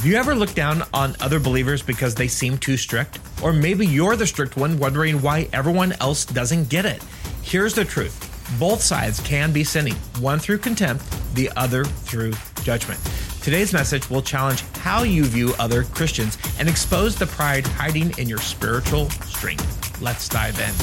Do you ever look down on other believers because they seem too strict? Or maybe you're the strict one wondering why everyone else doesn't get it. Here's the truth. Both sides can be sinning, one through contempt, the other through judgment. Today's message will challenge how you view other Christians and expose the pride hiding in your spiritual strength. Let's dive in.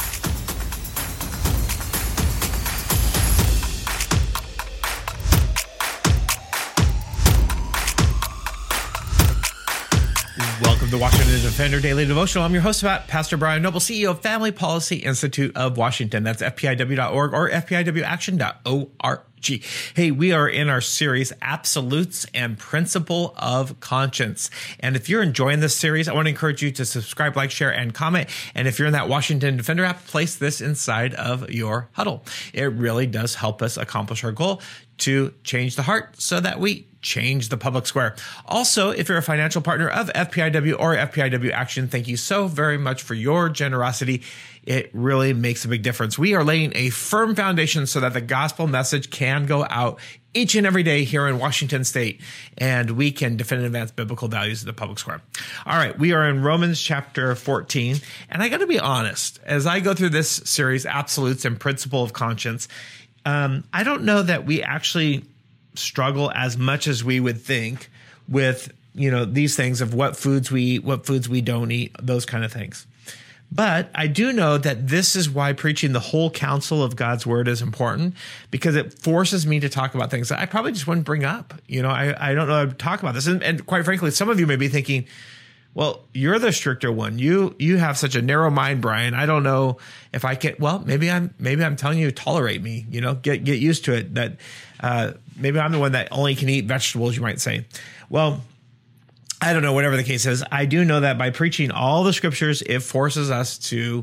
Welcome to Washington Defender Daily Devotional. I'm your host, Pastor Brian Noble, CEO of Family Policy Institute of Washington. That's FPIW.org or FPIWaction.org. Hey, we are in our series, Absolutes and Principle of Conscience. And if you're enjoying this series, I want to encourage you to subscribe, like, share, and comment. And if you're in that Washington Defender app, place this inside of your huddle. It really does help us accomplish our goal to change the heart so that we change the public square. Also, if you're a financial partner of FPIW or FPIW Action, thank you so very much for your generosity. It really makes a big difference. We are laying a firm foundation so that the gospel message can go out each and every day here in Washington State, and we can defend and advance biblical values in the public square. All right, we are in Romans chapter 14, and I got to be honest, as I go through this series, Absolutes and Principle of Conscience, I don't know that we actually struggle as much as we would think with, these things of what foods we eat, what foods we don't eat, those kind of things. But I do know that this is why preaching the whole counsel of God's word is important, because it forces me to talk about things that I probably just wouldn't bring up. I don't know how to talk about this. And quite frankly, some of you may be thinking, well, you're the stricter one. You have such a narrow mind, Brian. I don't know if I can. Well, maybe I'm telling you, tolerate me. Get used to it. That maybe I'm the one that only can eat vegetables, you might say. Well, I don't know. Whatever the case is, I do know that by preaching all the scriptures, it forces us to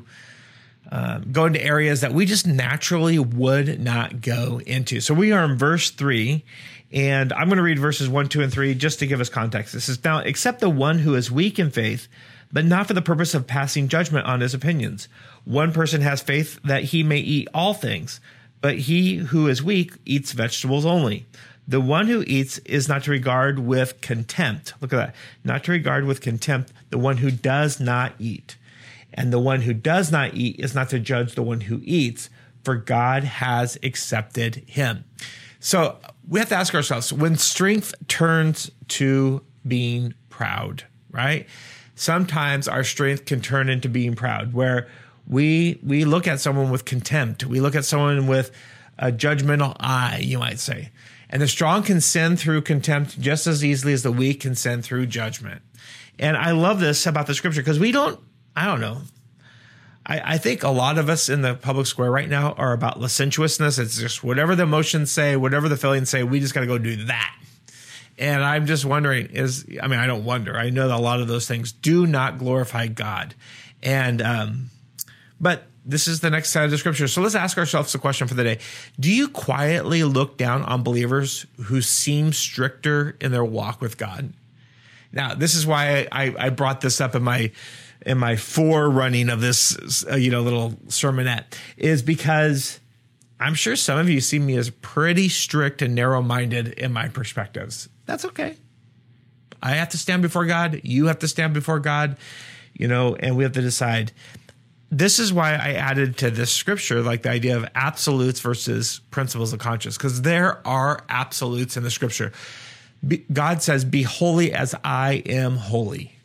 go into areas that we just naturally would not go into. So we are in verse 3. And I'm going to read verses 1, 2, and 3 just to give us context. This is now, except the one who is weak in faith, but not for the purpose of passing judgment on his opinions. One person has faith that he may eat all things, but he who is weak eats vegetables only. The one who eats is not to regard with contempt. Look at that. Not to regard with contempt the one who does not eat. And the one who does not eat is not to judge the one who eats, for God has accepted him. So we have to ask ourselves, when strength turns to being proud, right? Sometimes our strength can turn into being proud, where we look at someone with contempt. We look at someone with a judgmental eye, you might say. And the strong can sin through contempt just as easily as the weak can sin through judgment. And I love this about the scripture because I don't know. I think a lot of us in the public square right now are about licentiousness. It's just whatever the emotions say, whatever the feelings say, we just got to go do that. And I'm just wondering I don't wonder. I know that a lot of those things do not glorify God. And, but this is the next side of the scripture. So let's ask ourselves the question for the day. Do you quietly look down on believers who seem stricter in their walk with God? Now, this is why I brought this up in my forerunning of this, little sermonette, is because I'm sure some of you see me as pretty strict and narrow-minded in my perspectives. That's okay. I have to stand before God. You have to stand before God, and we have to decide. This is why I added to this scripture, like the idea of absolutes versus principles of conscience, because there are absolutes in the scripture. God says, be holy as I am holy.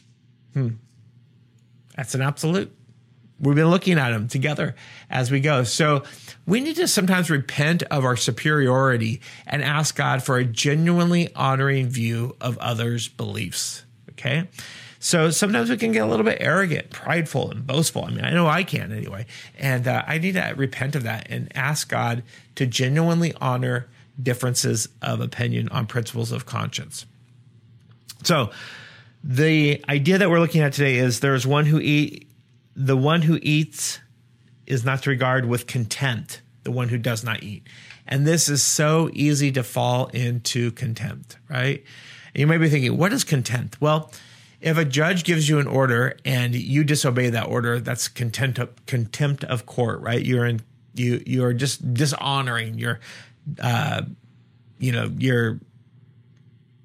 That's an absolute. We've been looking at them together as we go. So we need to sometimes repent of our superiority and ask God for a genuinely honoring view of others' beliefs. Okay? So sometimes we can get a little bit arrogant, prideful, and boastful. I know I can anyway. And I need to repent of that and ask God to genuinely honor differences of opinion on principles of conscience. So the idea that we're looking at today is the one who eats is not to regard with contempt the one who does not eat. And this is so easy to fall into contempt, right? And you might be thinking, what is contempt? Well, if a judge gives you an order and you disobey that order, that's contempt of court, right? You're just dishonoring your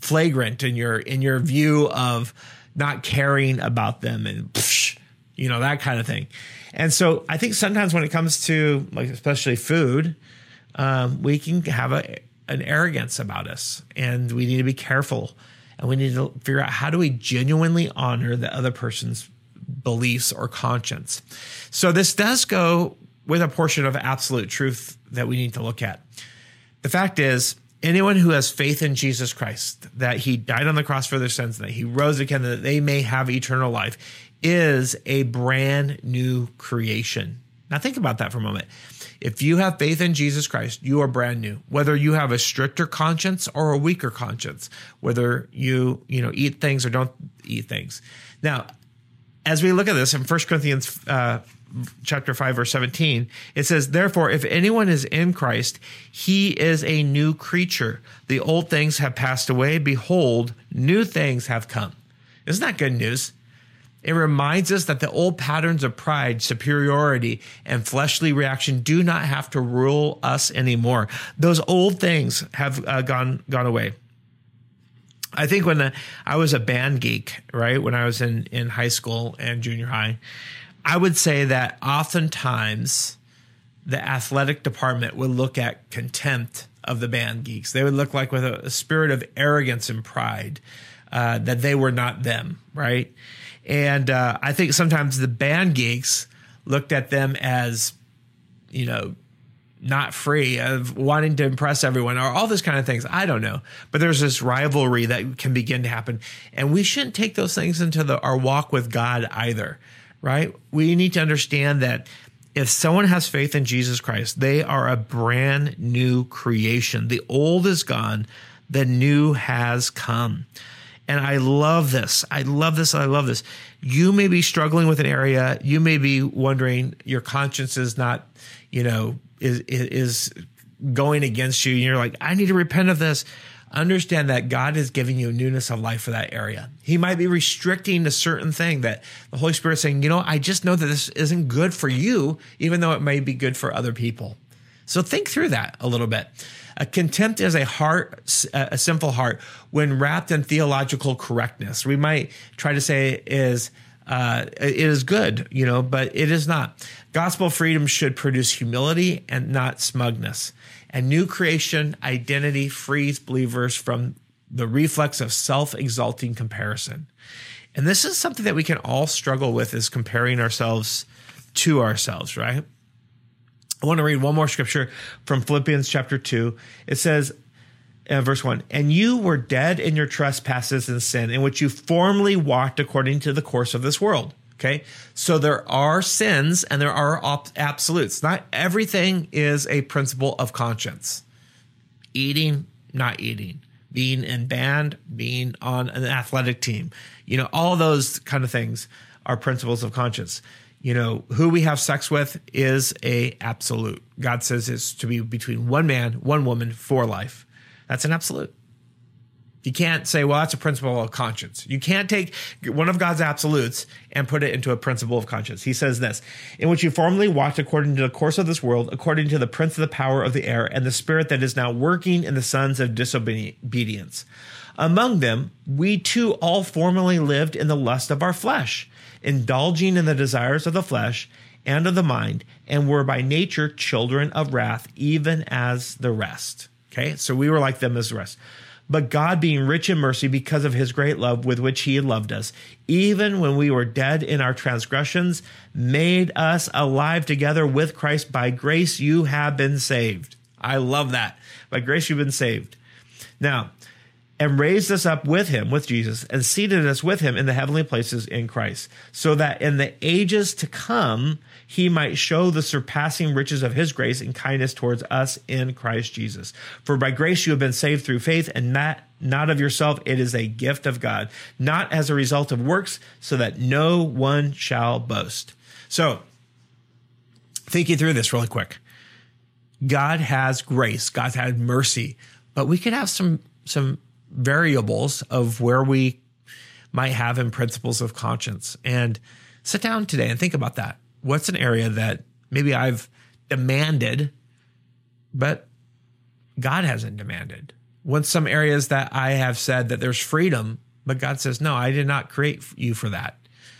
flagrant in your view of not caring about them and that kind of thing. And so I think sometimes when it comes to like especially food, we can have an arrogance about us, and we need to be careful, and we need to figure out how do we genuinely honor the other person's beliefs or conscience. So this does go with a portion of absolute truth that we need to look at. The fact is, anyone who has faith in Jesus Christ, that he died on the cross for their sins, that he rose again, that they may have eternal life, is a brand new creation. Now think about that for a moment. If you have faith in Jesus Christ, you are brand new. Whether you have a stricter conscience or a weaker conscience, whether you eat things or don't eat things. Now, as we look at this in 1 Corinthians chapter 5, verse 17, it says, therefore, if anyone is in Christ, he is a new creature. The old things have passed away. Behold, new things have come. Isn't that good news? It reminds us that the old patterns of pride, superiority, and fleshly reaction do not have to rule us anymore. Those old things have gone away. I think when I was a band geek, right, when I was in high school and junior high, I would say that oftentimes the athletic department would look at contempt of the band geeks. They would look like with a spirit of arrogance and pride that they were not them, right? And I think sometimes the band geeks looked at them as, not free, of wanting to impress everyone or all this kind of things. I don't know. But there's this rivalry that can begin to happen. And we shouldn't take those things into our walk with God either, right? We need to understand that if someone has faith in Jesus Christ, they are a brand new creation. The old is gone. The new has come. And I love this. I love this. I love this. You may be struggling with an area. You may be wondering, your conscience is not, is going against you. And you're like, I need to repent of this. Understand that God is giving you newness of life for that area. He might be restricting a certain thing that the Holy Spirit is saying, I just know that this isn't good for you, even though it may be good for other people. So think through that a little bit. A contempt is a sinful heart when wrapped in theological correctness. We might try to say it is good, but it is not. Gospel freedom should produce humility and not smugness. And new creation identity frees believers from the reflex of self-exalting comparison. And this is something that we can all struggle with, is comparing ourselves to ourselves, right? I want to read one more scripture from Philippians chapter 2. It says, verse 1, and you were dead in your trespasses and sin, in which you formerly walked according to the course of this world. Okay, so there are sins and there are absolutes. Not everything is a principle of conscience. Eating, not eating. Being in band, being on an athletic team. All those kind of things are principles of conscience. Who we have sex with is a absolute. God says it's to be between one man, one woman for life. That's an absolute. You can't say, well, that's a principle of conscience. You can't take one of God's absolutes and put it into a principle of conscience. He says this, in which you formerly walked according to the course of this world, according to the prince of the power of the air and the spirit that is now working in the sons of disobedience. Among them, we too all formerly lived in the lust of our flesh, indulging in the desires of the flesh and of the mind, and were by nature children of wrath, even as the rest. Okay, so we were like them as the rest. But God, being rich in mercy because of his great love with which he had loved us, even when we were dead in our transgressions, made us alive together with Christ. By grace you have been saved. I love that. By grace you've been saved. Now, and raised us up with him, with Jesus, and seated us with him in the heavenly places in Christ, so that in the ages to come he might show the surpassing riches of his grace and kindness towards us in Christ Jesus. For by grace you have been saved through faith, and not of yourself. It is a gift of God, not as a result of works, so that no one shall boast. So, thinking through this really quick. God has grace. God has mercy. But we could have some variables of where we might have in principles of conscience. And sit down today and think about that. What's an area that maybe I've demanded, but God hasn't demanded? Once some areas that I have said that there's freedom, but God says, no, I did not create you for that.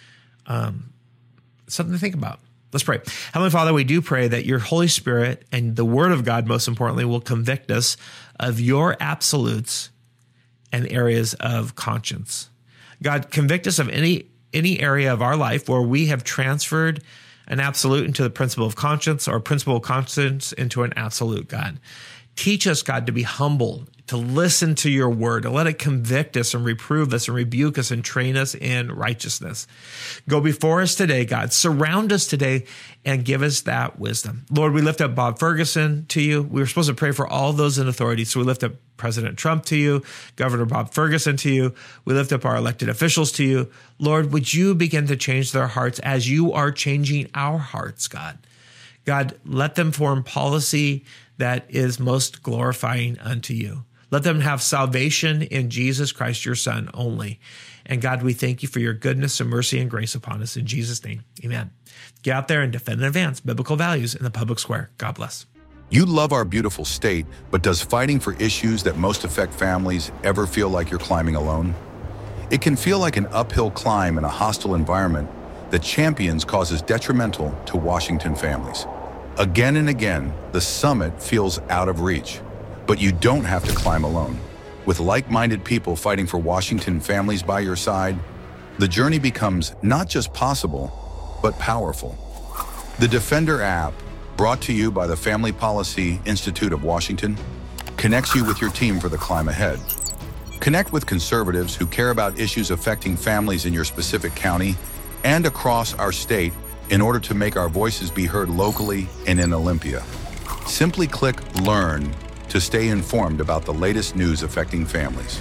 Something to think about. Let's pray. Heavenly Father, we do pray that your Holy Spirit and the Word of God, most importantly, will convict us of your absolutes and areas of conscience. God, convict us of any area of our life where we have transferred an absolute into the principle of conscience or a principle of conscience into an absolute, God. Teach us, God, to be humble, to listen to your word, to let it convict us and reprove us and rebuke us and train us in righteousness. Go before us today, God. Surround us today and give us that wisdom. Lord, we lift up Bob Ferguson to you. We were supposed to pray for all those in authority, so we lift up President Trump to you, Governor Bob Ferguson to you. We lift up our elected officials to you. Lord, would you begin to change their hearts as you are changing our hearts, God? God, let them form policy that is most glorifying unto you. Let them have salvation in Jesus Christ, your Son, only. And God, we thank you for your goodness and mercy and grace upon us. In Jesus' name, amen. Get out there and defend and advance biblical values in the public square. God bless. You love our beautiful state, but does fighting for issues that most affect families ever feel like you're climbing alone? It can feel like an uphill climb in a hostile environment that champions causes detrimental to Washington families. Again and again, the summit feels out of reach, but you don't have to climb alone. With like-minded people fighting for Washington families by your side, the journey becomes not just possible, but powerful. The Defender app, brought to you by the Family Policy Institute of Washington, connects you with your team for the climb ahead. Connect with conservatives who care about issues affecting families in your specific county and across our state in order to make our voices be heard locally and in Olympia. Simply click Learn to stay informed about the latest news affecting families.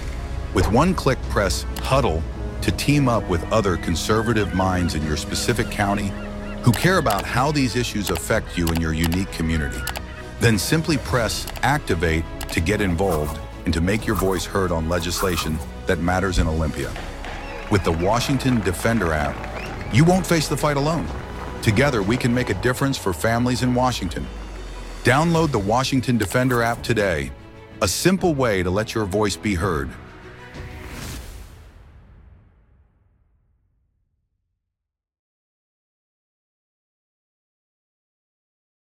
With one click, press Huddle to team up with other conservative minds in your specific county who care about how these issues affect you in your unique community. Then simply press Activate to get involved and to make your voice heard on legislation that matters in Olympia. With the Washington Defender app, you won't face the fight alone. Together, we can make a difference for families in Washington. Download the Washington Defender app today, a simple way to let your voice be heard.